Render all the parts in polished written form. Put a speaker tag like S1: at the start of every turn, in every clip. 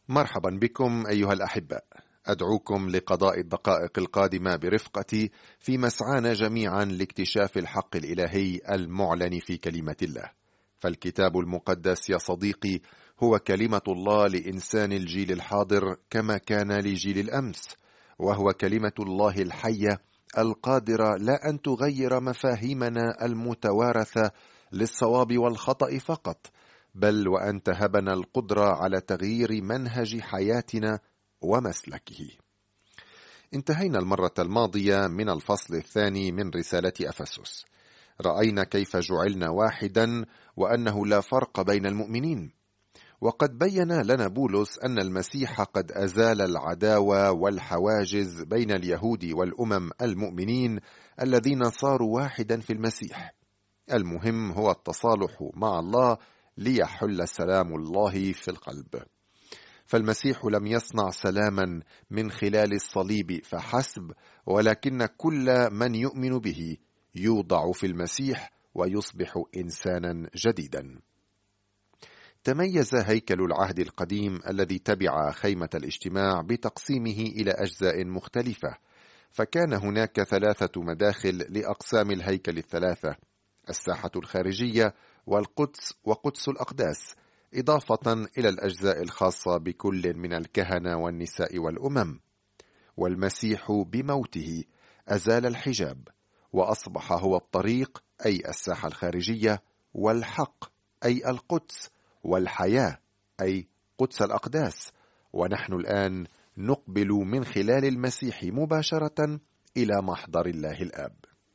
S1: مرحبا بكم أيها الأحباء. أدعوكم لقضاء الدقائق القادمة برفقتي في مسعانا جميعا لاكتشاف الحق الإلهي المعلن في كلمة الله. فالكتاب المقدس يا صديقي هو كلمة الله لإنسان الجيل الحاضر كما كان لجيل الأمس، وهو كلمة الله الحية القادرة لا أن تغير مفاهيمنا المتوارثة للصواب والخطأ فقط، بل وأن تهبنا القدرة على تغيير منهج حياتنا ومسلكه. انتهينا المرة الماضية من الفصل الثاني من رسالة أفسس. رأينا كيف جعلنا واحدا وأنه لا فرق بين المؤمنين، وقد بين لنا بولس أن المسيح قد أزال العداوة والحواجز بين اليهود والأمم المؤمنين الذين صاروا واحدا في المسيح. المهم هو التصالح مع الله ليحل سلام الله في القلب. فالمسيح لم يصنع سلاما من خلال الصليب فحسب، ولكن كل من يؤمن به يوضع في المسيح ويصبح إنسانا جديدا. تميز هيكل العهد القديم الذي تبع خيمة الاجتماع بتقسيمه إلى أجزاء مختلفة، فكان هناك 3 مداخل لأقسام الهيكل الثلاثة: الساحة الخارجية والقدس وقدس الأقداس، إضافة إلى الأجزاء الخاصة بكل من الكهنة والنساء والأمم. والمسيح بموته أزال الحجاب وأصبح هو الطريق، أي الساحة الخارجية، والحق، أي القدس، والحياة، أي قدس الأقداس. ونحن الآن نقبل من خلال المسيح مباشرة إلى محضر الله الآب.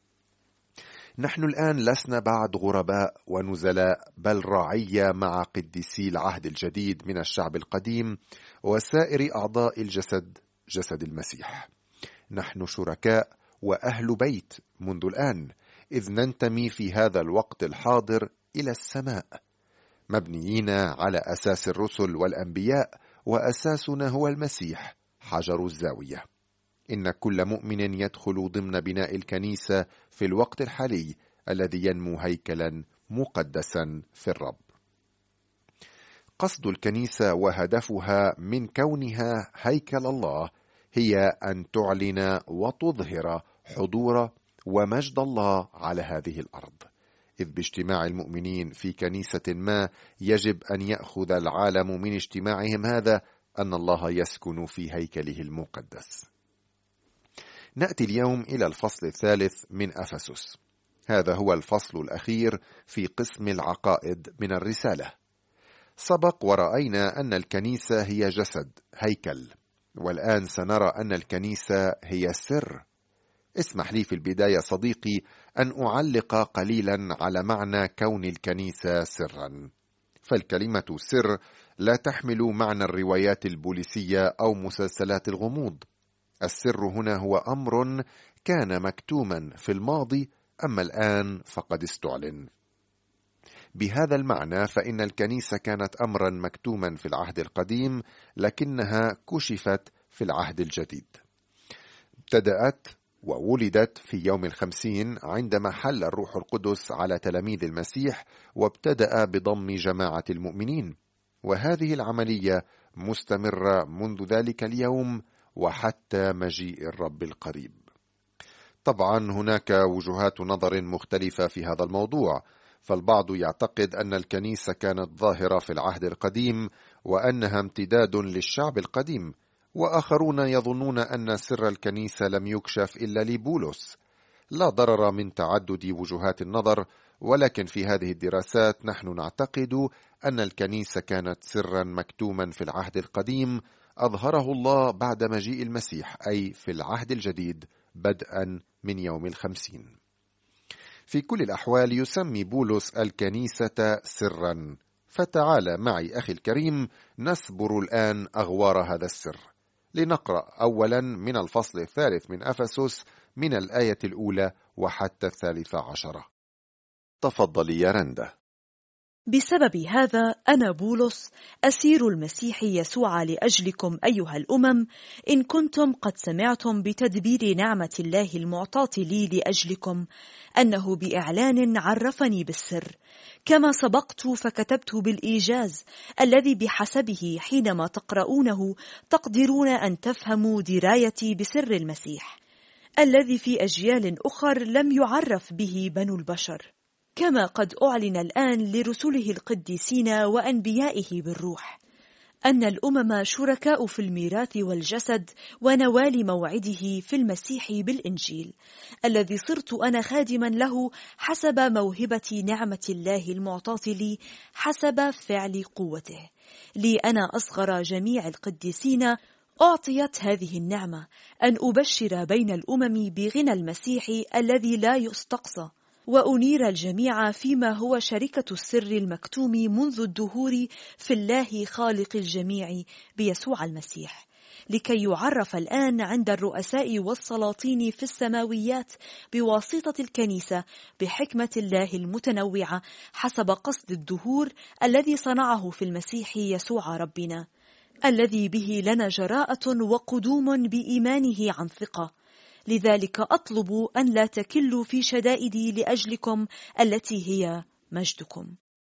S1: نحن الآن لسنا بعد غرباء ونزلاء، بل رعية مع قديسي العهد الجديد من الشعب القديم وسائر أعضاء الجسد، جسد المسيح. نحن شركاء وأهل بيت منذ الآن، إذ ننتمي في هذا الوقت الحاضر إلى السماء، مبنيين على أساس الرسل والأنبياء، وأساسنا هو المسيح حجر الزاوية. إن كل مؤمن يدخل ضمن بناء الكنيسة في الوقت الحالي الذي ينمو هيكلا مقدسا في الرب. قصد الكنيسة وهدفها من كونها هيكل الله هي أن تعلن وتظهر حضور ومجد الله على هذه الأرض، إذ باجتماع المؤمنين في كنيسة ما يجب أن يأخذ العالم من اجتماعهم هذا أن الله يسكن في هيكله المقدس. نأتي اليوم إلى الفصل الثالث من أفسس. هذا هو الفصل الأخير في قسم العقائد من الرسالة. سبق ورأينا أن الكنيسة هي جسد، هيكل، والآن سنرى أن الكنيسة هي سر. اسمح لي في البداية صديقي أن أعلق قليلا على معنى كون الكنيسة سرا. فالكلمة سر لا تحمل معنى الروايات البوليسية أو مسلسلات الغموض. السر هنا هو أمر كان مكتوما في الماضي، أما الآن فقد استعلن. بهذا المعنى فإن الكنيسة كانت أمرا مكتوما في العهد القديم، لكنها كشفت في العهد الجديد. ابتدأت وولدت في يوم 50 عندما حل الروح القدس على تلاميذ المسيح وابتدأ بضم جماعة المؤمنين، وهذه العملية مستمرة منذ ذلك اليوم وحتى مجيء الرب القريب. طبعا هناك وجهات نظر مختلفة في هذا الموضوع، فالبعض يعتقد أن الكنيسة كانت ظاهرة في العهد القديم وأنها امتداد للشعب القديم، وآخرون يظنون أن سر الكنيسة لم يكشف إلا لبولس. لا ضرر من تعدد وجهات النظر، ولكن في هذه الدراسات نحن نعتقد أن الكنيسة كانت سرا مكتوما في العهد القديم أظهره الله بعد مجيء المسيح، أي في العهد الجديد بدءا من يوم 50. في كل الأحوال يسمي بولس الكنيسة سرا. فتعال معي أخي الكريم نسبر الآن أغوار هذا السر. لنقرأ أولا من الفصل الثالث من أفسس من الآية الأولى وحتى 13. تفضلي يا رندا.
S2: بسبب هذا أنا بولس أسير المسيح يسوع لأجلكم أيها الأمم، إن كنتم قد سمعتم بتدبير نعمة الله المعطاة لي لأجلكم، أنه بإعلان عرفني بالسر كما سبقت فكتبت بالإيجاز الذي بحسبه حينما تقرؤونه تقدرون أن تفهموا درايتي بسر المسيح الذي في أجيال أخر لم يعرف به بنو البشر، كما قد أعلن الآن لرسله القديسين وأنبيائه بالروح أن الأمم شركاء في الميراث والجسد ونوال موعده في المسيح بالإنجيل الذي صرت أنا خادما له حسب موهبة نعمة الله المعطاة لي حسب فعل قوته. لي أنا أصغر جميع القديسين أعطيت هذه النعمة أن أبشر بين الأمم بغنى المسيح الذي لا يستقصى، وأنير الجميع فيما هو شركة السر المكتوم منذ الدهور في الله خالق الجميع بيسوع المسيح، لكي يعرف الآن عند الرؤساء والسلاطين في السماويات بواسطة الكنيسة بحكمة الله المتنوعة حسب قصد الدهور الذي صنعه في المسيح يسوع ربنا، الذي به لنا جراءة وقدوم بإيمانه عن ثقة. لذلك أطلب أن لا تكلوا في شدائدي لأجلكم التي هي مجدكم.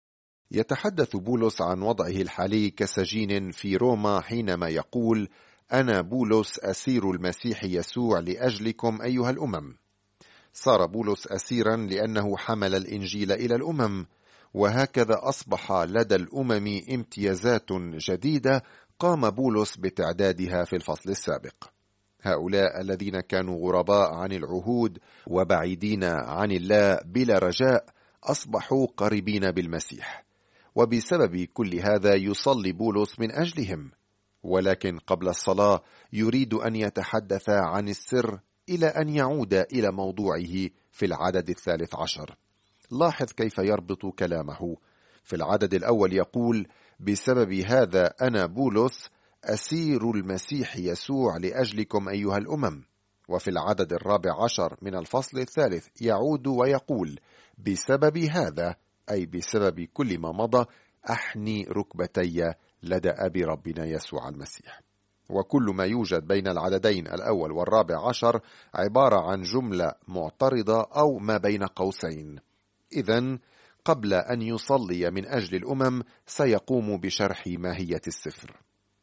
S1: يتحدث بولس عن وضعه الحالي كسجين في روما حينما يقول: أنا بولس أسير المسيح يسوع لأجلكم أيها الأمم. صار بولس أسيرا لأنه حمل الإنجيل إلى الأمم، وهكذا أصبح لدى الأمم امتيازات جديدة قام بولس بتعدادها في الفصل السابق. هؤلاء الذين كانوا غرباء عن العهود وبعيدين عن الله بلا رجاء أصبحوا قريبين بالمسيح، وبسبب كل هذا يصلي بولس من أجلهم. ولكن قبل الصلاة يريد أن يتحدث عن السر إلى أن يعود إلى موضوعه في العدد 13. لاحظ كيف يربط كلامه. في العدد الأول يقول: بسبب هذا أنا بولس أسير المسيح يسوع لأجلكم أيها الأمم. وفي العدد 14 من الفصل الثالث يعود ويقول: بسبب هذا، أي بسبب كل ما مضى، أحني ركبتي لدى أبي ربنا يسوع المسيح. وكل ما يوجد بين العددين الأول والرابع عشر عبارة عن جملة معترضة أو ما بين قوسين. إذن قبل أن يصلي من أجل الأمم سيقوم بشرح ماهية السفر.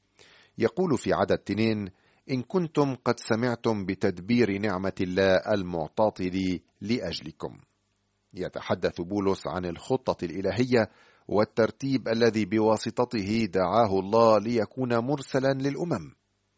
S1: يقول في عدد 2: إن كنتم قد سمعتم بتدبير نعمة الله المعطاة لي لأجلكم. يتحدث بولس عن الخطة الإلهية والترتيب الذي بواسطته دعاه الله ليكون مرسلا للأمم.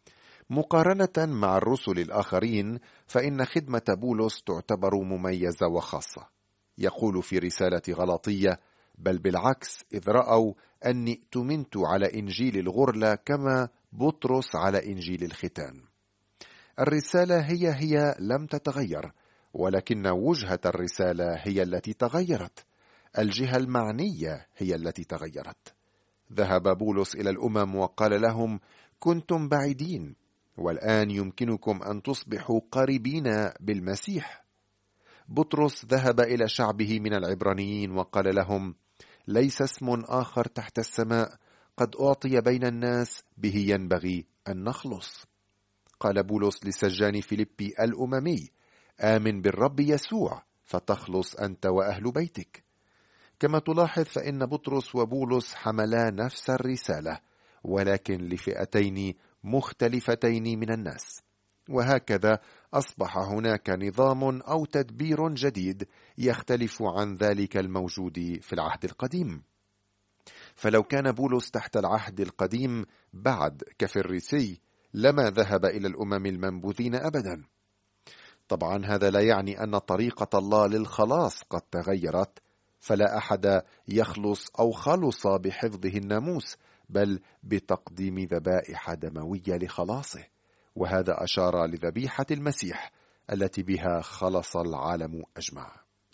S1: مقارنة مع الرسل الآخرين فإن خدمة بولس تعتبر مميزة وخاصة. يقول في رسالة غلاطية: بل بالعكس، إذ رأوا أني ائتمنت على إنجيل الغرلة كما بطرس على إنجيل الختان. الرسالة هي لم تتغير، ولكن وجهة الرسالة هي التي تغيرت. الجهة المعنية هي التي تغيرت. ذهب بولس إلى الأمم وقال لهم: كنتم بعيدين، والآن يمكنكم أن تصبحوا قريبين بالمسيح. بطرس ذهب إلى شعبه من العبرانيين وقال لهم: ليس اسم آخر تحت السماء قد أعطي بين الناس به ينبغي أن نخلص. قال بولس لسجان فيليبي الأممي: آمن بالرب يسوع فتخلص أنت وأهل بيتك. كما تلاحظ فإن بطرس وبولس حملا نفس الرسالة، ولكن لفئتين مختلفتين من الناس. وهكذا أصبح هناك نظام أو تدبير جديد يختلف عن ذلك الموجود في العهد القديم. فلو كان بولس تحت العهد القديم بعد كفريسي لما ذهب إلى الأمم المنبوذين أبدا. طبعا هذا لا يعني أن طريقة الله للخلاص قد تغيرت، فلا أحد يخلص أو خلص بحفظه الناموس، بل بتقديم ذبائح دموية لخلاصه. وهذا أشار لذبيحة المسيح التي بها خلص العالم أجمع.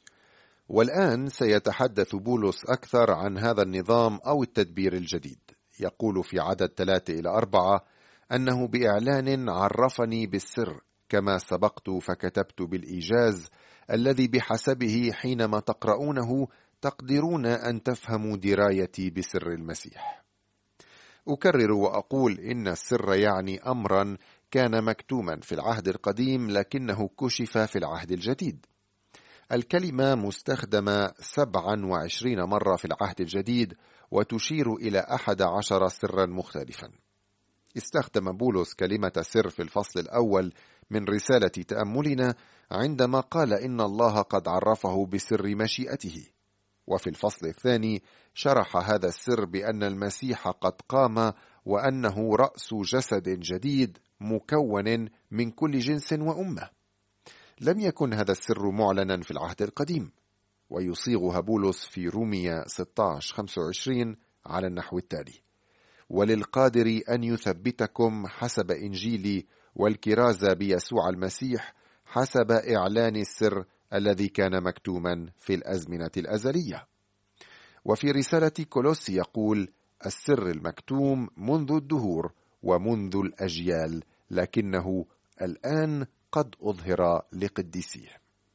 S1: والآن سيتحدث بولس أكثر عن هذا النظام أو التدبير الجديد. يقول في عدد 3-4 أنه بإعلان عرفني بالسر كما سبقت فكتبت بالإيجاز الذي بحسبه حينما تقرؤونه تقدرون أن تفهموا درايتي بسر المسيح. أكرر وأقول إن السر يعني أمرا كان مكتوما في العهد القديم لكنه كشف في العهد الجديد. الكلمة مستخدمة 27 مرة في العهد الجديد وتشير إلى 11 سرا مختلفا. استخدم بولس كلمة سر في الفصل الأول من رسالة تأملنا عندما قال إن الله قد عرفه بسر مشيئته، وفي الفصل الثاني شرح هذا السر بأن المسيح قد قام وأنه رأس جسد جديد مكون من كل جنس وأمة. لم يكن هذا السر معلنا في العهد القديم، ويصيغها بولس في رومية 16:25 على النحو التالي: وللقادر أن يثبتكم حسب إنجيلي والكرازة بيسوع المسيح حسب إعلان السر الذي كان مكتوما في الأزمنة الأزلية. وفي رسالة كولوسي يقول: السر المكتوم منذ الدهور ومنذ الأجيال، لكنه الآن قد أظهر لقديسيه.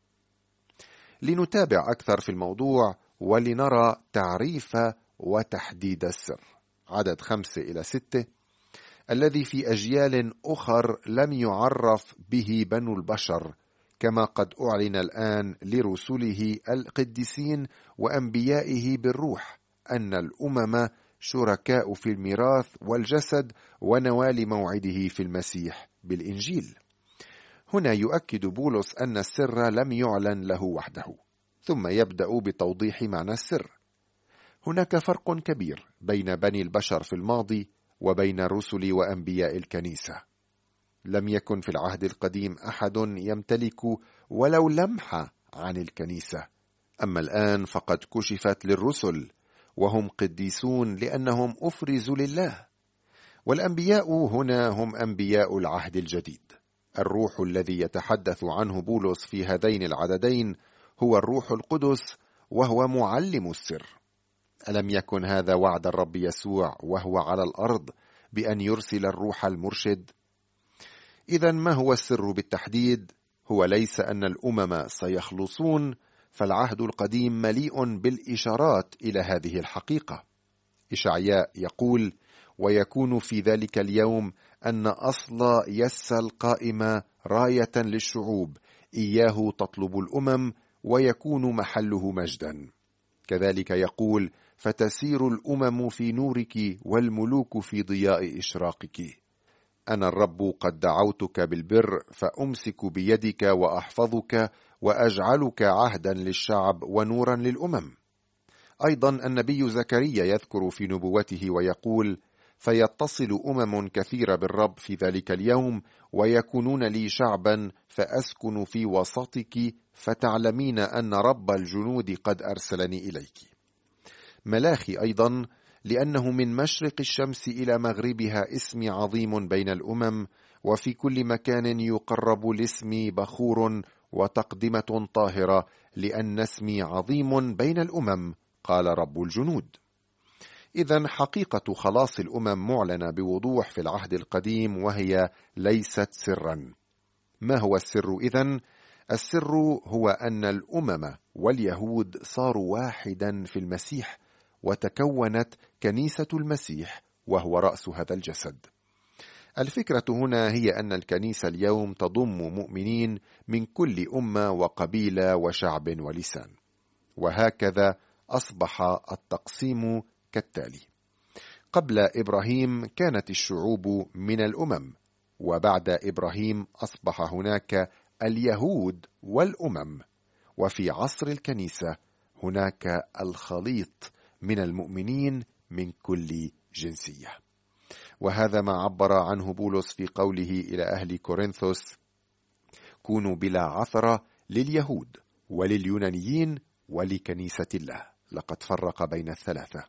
S1: لنتابع أكثر في الموضوع ولنرى تعريف وتحديد السر. عدد 5-6 الذي في أجيال أخر لم يعرف به بنو البشر، كما قد أعلن الآن لرسله القديسين وأنبيائه بالروح أن الأمم شركاء في الميراث والجسد ونوال موعده في المسيح بالإنجيل. هنا يؤكد بولس أن السر لم يعلن له وحده، ثم يبدأ بتوضيح معنى السر. هناك فرق كبير بين بني البشر في الماضي وبين رسل وأنبياء الكنيسة. لم يكن في العهد القديم أحد يمتلك ولو لمحة عن الكنيسة، أما الآن فقد كشفت للرسل، وهم قديسون لأنهم أفرزوا لله. والأنبياء هنا هم أنبياء العهد الجديد. الروح الذي يتحدث عنه بولس في هذين العددين هو الروح القدس، وهو معلم السر. ألم يكن هذا وعد الرب يسوع وهو على الأرض بأن يرسل الروح المرشد؟ إذن ما هو السر بالتحديد؟ هو ليس أن الأمم سيخلصون، فالعهد القديم مليء بالإشارات إلى هذه الحقيقة. إشعياء يقول: ويكون في ذلك اليوم أن أصل يس القائمة راية للشعوب، إياه تطلب الأمم ويكون محله مجدا. كذلك يقول: فتسير الأمم في نورك والملوك في ضياء إشراقك. أنا الرب قد دعوتك بالبر، فأمسك بيدك وأحفظك وأجعلك عهدا للشعب ونورا للأمم. أيضا النبي زكريا يذكر في نبوته ويقول: فيتصل أمم كثيرة بالرب في ذلك اليوم، ويكونون لي شعبا فأسكن في وسطك، فتعلمين أن رب الجنود قد أرسلني إليك. ملاخي أيضا: لأنه من مشرق الشمس إلى مغربها اسمي عظيم بين الأمم، وفي كل مكان يقرب لاسمي بخور وتقدمة طاهرة، لأن اسمي عظيم بين الأمم، قال رب الجنود. إذن حقيقة خلاص الأمم معلنة بوضوح في العهد القديم، وهي ليست سرا. ما هو السر إذن؟ السر هو أن الأمم واليهود صاروا واحدا في المسيح، وتكونت كنيسة المسيح وهو رأس هذا الجسد. الفكرة هنا هي أن الكنيسة اليوم تضم مؤمنين من كل أمة وقبيلة وشعب ولسان. وهكذا أصبح التقسيم كالتالي: قبل إبراهيم كانت الشعوب من الأمم، وبعد إبراهيم أصبح هناك اليهود والأمم، وفي عصر الكنيسة هناك الخليط من المؤمنين من كل جنسية. وهذا ما عبر عنه بولس في قوله إلى أهل كورنثوس: كونوا بلا عثرة لليهود ولليونانيين ولكنيسة الله، لقد فرق بين الثلاثة.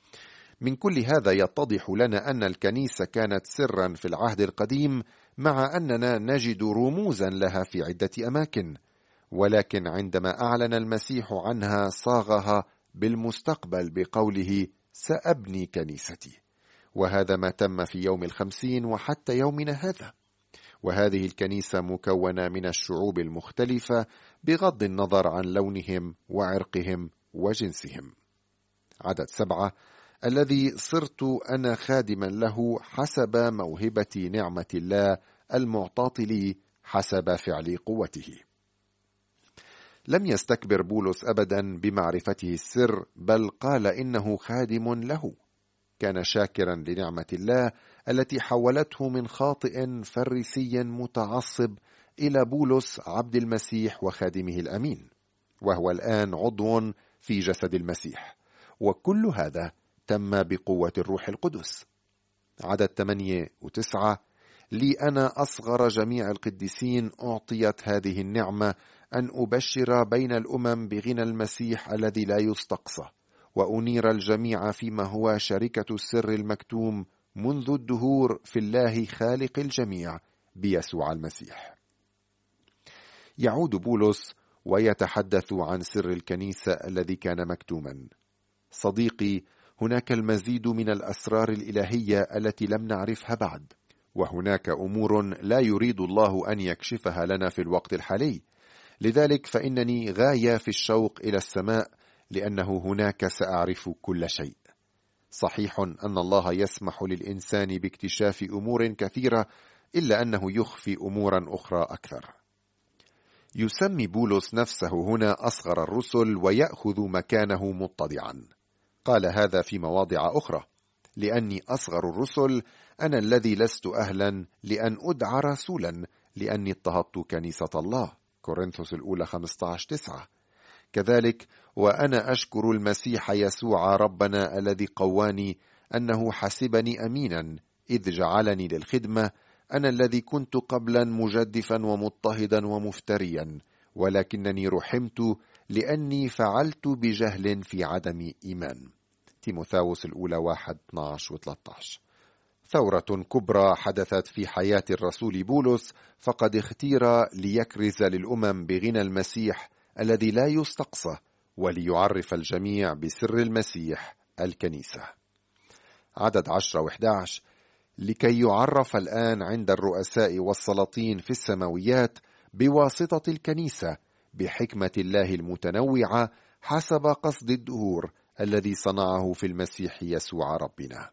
S1: من كل هذا يتضح لنا أن الكنيسة كانت سرا في العهد القديم، مع أننا نجد رموزا لها في عدة أماكن، ولكن عندما أعلن المسيح عنها صاغها بالمستقبل بقوله: سأبني كنيستي. وهذا ما تم في يوم 50 وحتى يومنا هذا. وهذه الكنيسة مكونة من الشعوب المختلفة بغض النظر عن لونهم وعرقهم وجنسهم. عدد 7: الذي صرت أنا خادما له حسب موهبة نعمة الله المعطاة لي حسب فعل قوته. لم يستكبر بولس أبدا بمعرفته السر، بل قال إنه خادم له. كان شاكرا لنعمة الله التي حولته من خاطئ فريسي متعصب إلى بولس عبد المسيح وخادمه الأمين، وهو الآن عضو في جسد المسيح، وكل هذا تم بقوة الروح القدس. عدد 8 و9: لي أنا أصغر جميع القديسين أعطيت هذه النعمة أن أبشر بين الأمم بغنى المسيح الذي لا يستقصى، وأنير الجميع فيما هو شركة السر المكتوم منذ الدهور في الله خالق الجميع بيسوع المسيح. يعود بولس ويتحدث عن سر الكنيسة الذي كان مكتوما. صديقي، هناك المزيد من الأسرار الإلهية التي لم نعرفها بعد، وهناك أمور لا يريد الله أن يكشفها لنا في الوقت الحالي. لذلك فإنني غاية في الشوق إلى السماء، لأنه هناك سأعرف كل شيء. صحيح أن الله يسمح للإنسان باكتشاف أمور كثيرة، إلا أنه يخفي أمورا أخرى أكثر. يسمي بولس نفسه هنا أصغر الرسل ويأخذ مكانه متضعا. قال هذا في مواضع أخرى: لأني أصغر الرسل أنا الذي لست أهلا لأن أدعى رسولا، لأني اضطهدت كنيسة الله. كورنثوس الأولى 15:9. كذلك وأنا أشكر المسيح يسوع ربنا الذي قواني أنه حسبني أمينا إذ جعلني للخدمة، أنا الذي كنت قبلا مجدفا ومضطهدا ومفتريا، ولكنني رحمت لأني فعلت بجهل في عدم إيمان. تيموثاوس الأولى 1:12-13. ثورة كبرى حدثت في حياة الرسول بولس، فقد اختير ليكرز للأمم بغنى المسيح الذي لا يستقصى، وليعرف الجميع بسر المسيح الكنيسة. عدد 10 و11: لكي يعرف الآن عند الرؤساء والسلاطين في السماويات بواسطة الكنيسة بحكمة الله المتنوعة حسب قصد الدهور الذي صنعه في المسيح يسوع ربنا.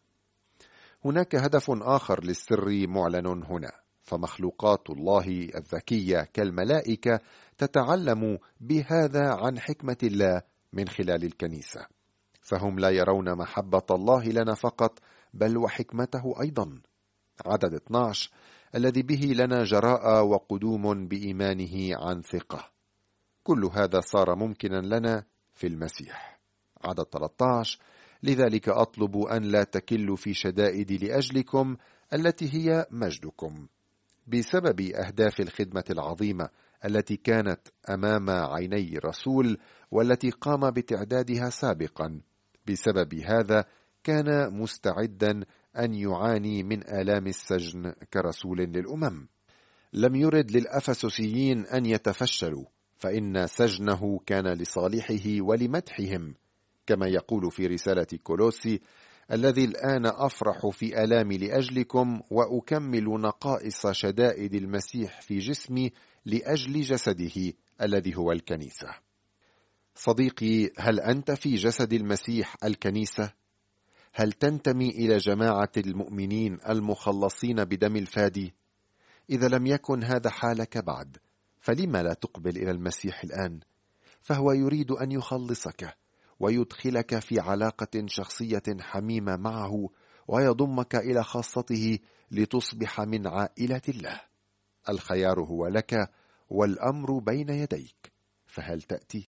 S1: هناك هدف آخر للسر معلن هنا، فمخلوقات الله الذكية كالملائكة تتعلم بهذا عن حكمة الله من خلال الكنيسة، فهم لا يرون محبة الله لنا فقط بل وحكمته أيضا. عدد 12: الذي به لنا جراء وقدوم بإيمانه عن ثقة. كل هذا صار ممكنا لنا في المسيح. عدد 13: لذلك أطلب أن لا تكلوا في شدائدي لأجلكم التي هي مجدكم، بسبب أهداف الخدمة العظيمة التي كانت أمام عيني الرسول والتي قام بتعدادها سابقا. بسبب هذا كان مستعدا أن يعاني من آلام السجن كرسول للأمم. لم يرد للأفسسيين أن يتفشلوا، فإن سجنه كان لصالحه ولمدحهم، كما يقول في رسالة كولوسي: الذي الآن أفرح في آلامي لأجلكم وأكمل نقائص شدائد المسيح في جسمي لأجل جسده الذي هو الكنيسة. صديقي، هل أنت في جسد المسيح الكنيسة؟ هل تنتمي إلى جماعة المؤمنين المخلصين بدم الفادي؟ إذا لم يكن هذا حالك بعد، فلما لا تقبل إلى المسيح الآن؟ فهو يريد أن يخلصك ويدخلك في علاقة شخصية حميمة معه، ويضمك إلى خاصته لتصبح من عائلة الله. الخيار هو لك والأمر بين يديك، فهل تأتي؟